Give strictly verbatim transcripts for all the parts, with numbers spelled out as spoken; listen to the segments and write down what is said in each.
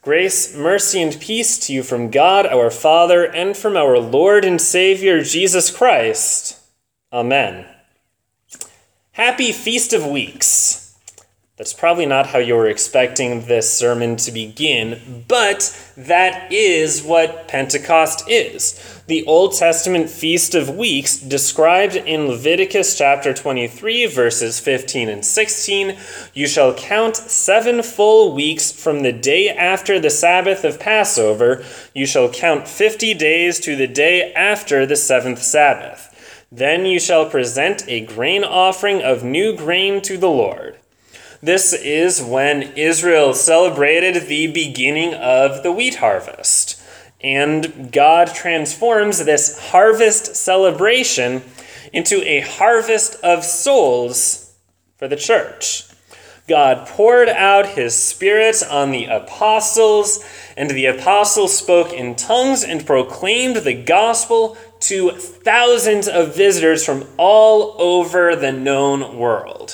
Grace, mercy, and peace to you from God our Father and from our Lord and Savior Jesus Christ. Amen. Happy Feast of Weeks. That's probably not how you were expecting this sermon to begin, but that is what Pentecost is. The Old Testament Feast of Weeks described in Leviticus chapter twenty-three, verses fifteen and sixteen. You shall count seven full weeks from the day after the Sabbath of Passover. You shall count fifty days to the day after the seventh Sabbath. Then you shall present a grain offering of new grain to the Lord. This is when Israel celebrated the beginning of the wheat harvest. And God transforms this harvest celebration into a harvest of souls for the church. God poured out his Spirit on the apostles, and the apostles spoke in tongues and proclaimed the gospel to thousands of visitors from all over the known world.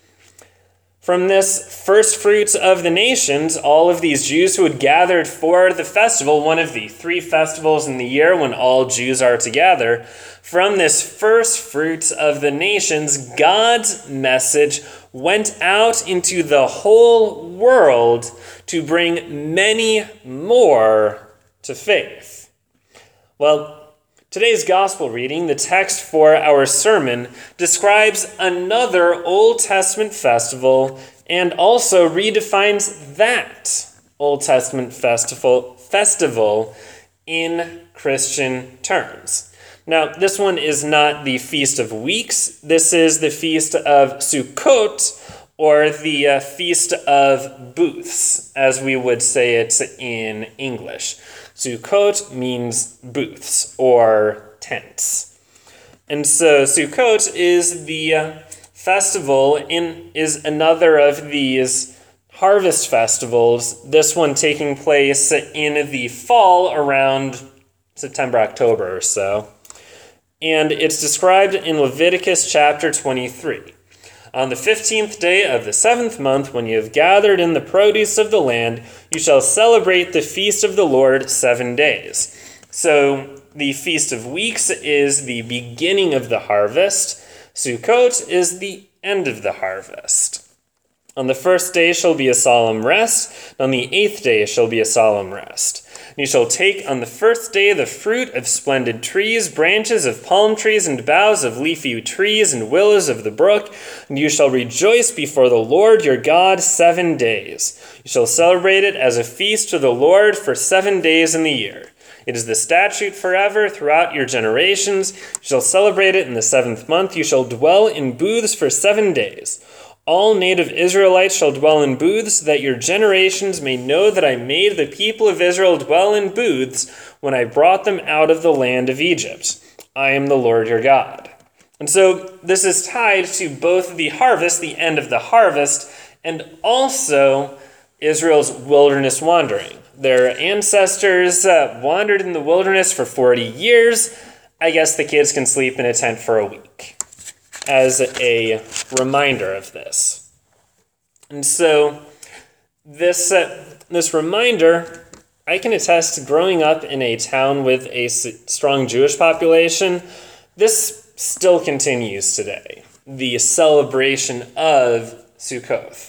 From this first fruits of the nations, all of these Jews who had gathered for the festival, one of the three festivals in the year when all Jews are together, from this first fruits of the nations, God's message went out into the whole world to bring many more to faith. Well, today's gospel reading, the text for our sermon, describes another Old Testament festival and also redefines that Old Testament festival, festival in Christian terms. Now, this one is not the Feast of Weeks. This is the Feast of Sukkot, or the uh, Feast of Booths, as we would say it in English. Sukkot means booths or tents. And so Sukkot is the uh, festival, in is another of these harvest festivals, this one taking place in the fall around September, October or so. And it's described in Leviticus chapter twenty-three. On the fifteenth day of the seventh month, when you have gathered in the produce of the land, you shall celebrate the feast of the Lord seven days. So the Feast of Weeks is the beginning of the harvest. Sukkot is the end of the harvest. On the first day shall be a solemn rest, and on the eighth day shall be a solemn rest. And you shall take on the first day the fruit of splendid trees, branches of palm trees, and boughs of leafy trees, and willows of the brook, and you shall rejoice before the Lord your God seven days. You shall celebrate it as a feast to the Lord for seven days in the year. It is the statute forever throughout your generations. You shall celebrate it in the seventh month. You shall dwell in booths for seven days. All native Israelites shall dwell in booths, that your generations may know that I made the people of Israel dwell in booths when I brought them out of the land of Egypt. I am the Lord your God. And so this is tied to both the harvest, the end of the harvest, and also Israel's wilderness wandering. Their ancestors uh, wandered in the wilderness for forty years. I guess the kids can sleep in a tent for a week, as a reminder of this. And so this uh, this reminder, I can attest to growing up in a town with a strong Jewish population. This still continues today, the celebration of Sukkot.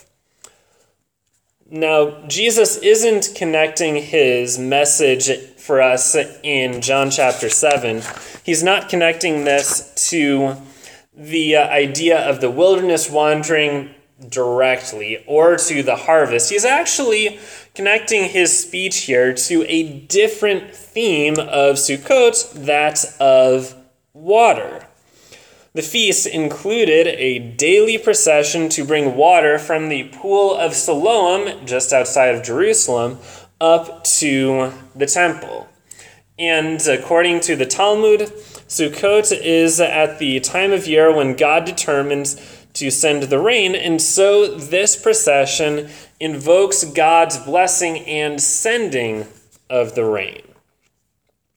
Now, Jesus isn't connecting his message for us in John chapter seven. He's not connecting this to the uh, idea of the wilderness wandering directly or to the harvest. He's actually connecting his speech here to a different theme of Sukkot, that of water. The feast included a daily procession to bring water from the pool of Siloam, just outside of Jerusalem, up to the temple. And according to the Talmud, Sukkot is at the time of year when God determines to send the rain, and so this procession invokes God's blessing and sending of the rain.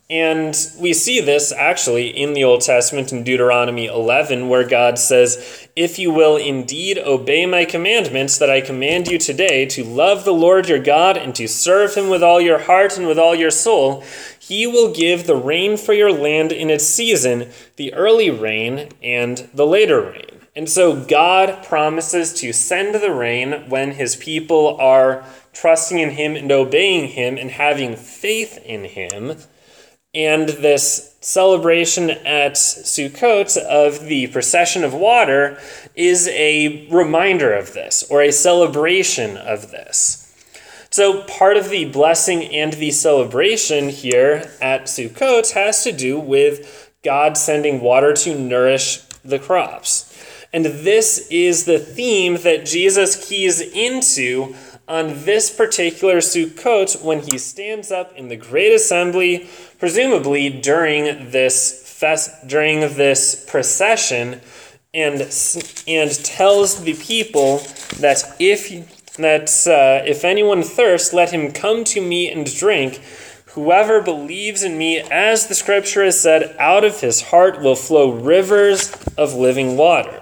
And we see this actually in the Old Testament in Deuteronomy eleven, where God says, "If you will indeed obey my commandments that I command you today, to love the Lord your God and to serve him with all your heart and with all your soul, he will give the rain for your land in its season, the early rain and the later rain." And so God promises to send the rain when his people are trusting in him and obeying him and having faith in him. And this celebration at Sukkot of the procession of water is a reminder of this, or a celebration of this. So part of the blessing and the celebration here at Sukkot has to do with God sending water to nourish the crops. And this is the theme that Jesus keys into on this particular Sukkot when he stands up in the Great Assembly, presumably during this fest, during this procession, and and tells the people that if that uh, if anyone thirsts, let him come to me and drink. Whoever believes in me, as the scripture has said, out of his heart will flow rivers of living water.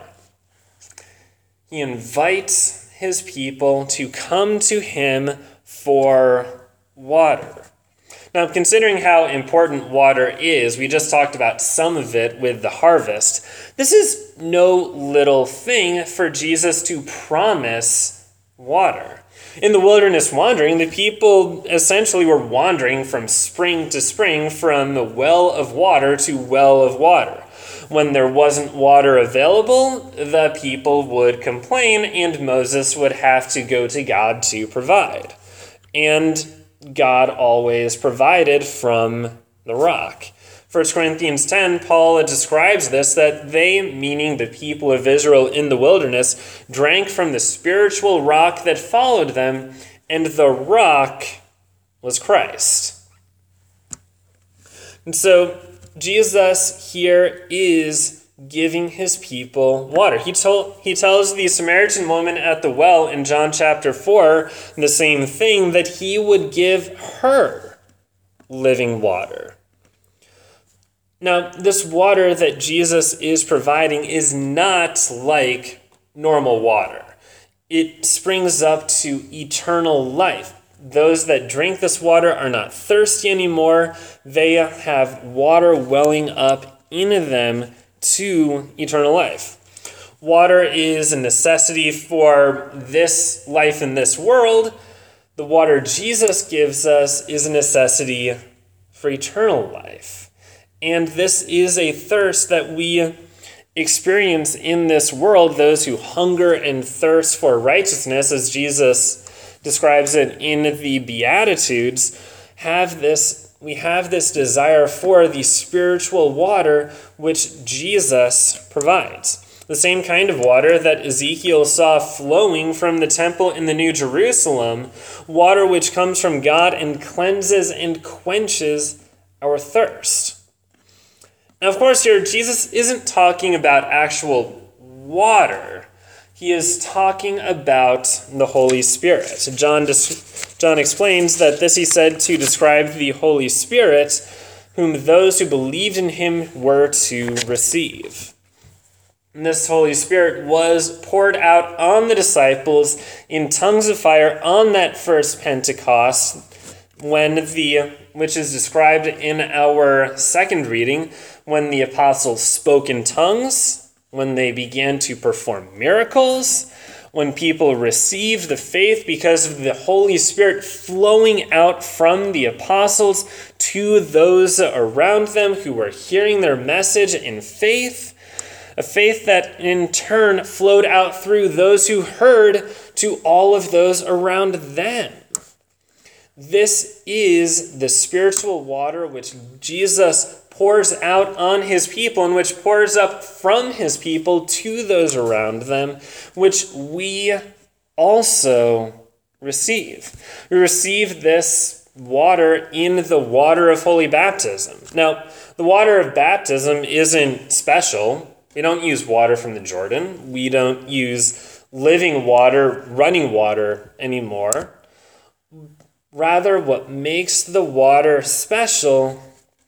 He invites his people to come to him for water. Now, considering how important water is, we just talked about some of it with the harvest. This is no little thing for Jesus to promise water. In the wilderness wandering, the people essentially were wandering from spring to spring, from the well of water to well of water. When there wasn't water available, the people would complain, and Moses would have to go to God to provide. And God always provided from the rock. First Corinthians ten, Paul describes this, that they, meaning the people of Israel in the wilderness, drank from the spiritual rock that followed them, and the rock was Christ. And so Jesus here is giving his people water. He told he tells the Samaritan woman at the well in John chapter four the same thing, that he would give her living water. Now, this water that Jesus is providing is not like normal water. It springs up to eternal life. Those that drink this water are not thirsty anymore. They have water welling up in them to eternal life. Water is a necessity for this life in this world. The water Jesus gives us is a necessity for eternal life. And this is a thirst that we experience in this world, those who hunger and thirst for righteousness, as Jesus describes it in the Beatitudes, have this, we have this desire for the spiritual water which Jesus provides. The same kind of water that Ezekiel saw flowing from the temple in the New Jerusalem, water which comes from God and cleanses and quenches our thirst. Now, of course, here Jesus isn't talking about actual water. He is talking about the Holy Spirit. John, John explains that this he said to describe the Holy Spirit, whom those who believed in him were to receive. And this Holy Spirit was poured out on the disciples in tongues of fire on that first Pentecost, when the, which is described in our second reading, when the apostles spoke in tongues, when they began to perform miracles, when people received the faith because of the Holy Spirit flowing out from the apostles to those around them who were hearing their message in faith, a faith that in turn flowed out through those who heard to all of those around them. This is the spiritual water which Jesus pours out on his people and which pours up from his people to those around them, which we also receive. We receive this water in the water of holy baptism. Now, the water of baptism isn't special. We don't use water from the Jordan. We don't use living water, running water anymore. Rather, what makes the water special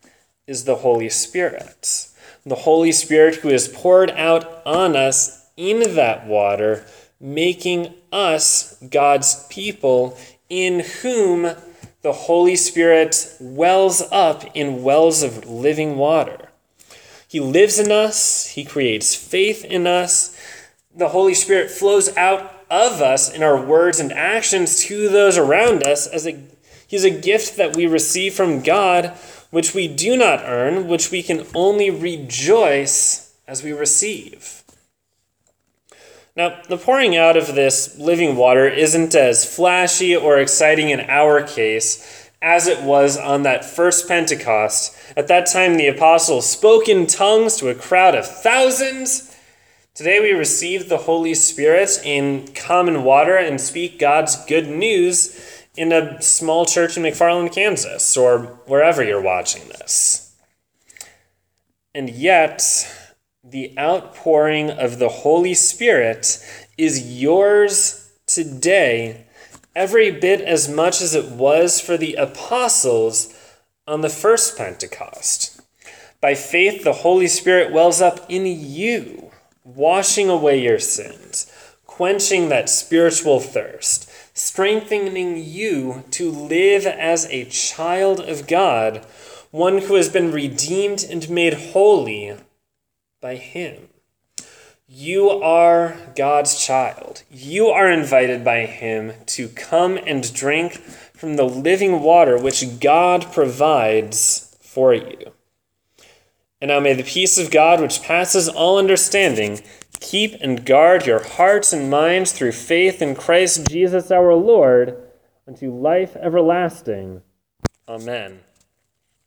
is the Holy Spirit. The Holy Spirit who is poured out on us in that water, making us God's people, in whom the Holy Spirit wells up in wells of living water. He lives in us. He creates faith in us. The Holy Spirit flows out of us in our words and actions to those around us as a He's a gift that we receive from God, which we do not earn, which we can only rejoice as we receive. Now, the pouring out of this living water isn't as flashy or exciting in our case as it was on that first Pentecost. At that time, the apostles spoke in tongues to a crowd of thousands. Today, we receive the Holy Spirit in common water and speak God's good news in a small church in McFarland, Kansas, or wherever you're watching this. And yet, the outpouring of the Holy Spirit is yours today, every bit as much as it was for the apostles on the first Pentecost. By faith, the Holy Spirit wells up in you, washing away your sins, quenching that spiritual thirst, strengthening you to live as a child of God, one who has been redeemed and made holy by Him. You are God's child. You are invited by Him to come and drink from the living water which God provides for you. And now may the peace of God, which passes all understanding, keep and guard your hearts and minds through faith in Christ Jesus our Lord, unto life everlasting. Amen.